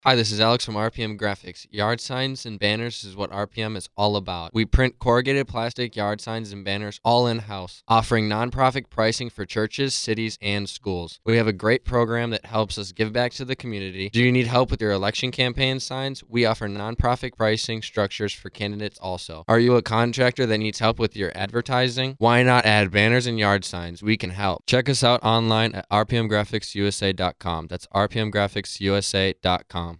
Hi, this is Alex from RPM Graphics. Yard signs and banners is what RPM is all about. We print corrugated plastic yard signs and banners all in-house, offering nonprofit pricing for churches, cities, and schools. We have a great program that helps us give back to the community. Do you need help with your election campaign signs? We offer nonprofit pricing structures for candidates also. Are you a contractor that needs help with your advertising? Why not add banners and yard signs? We can help. Check us out online at rpmgraphicsusa.com. That's rpmgraphicsusa.com.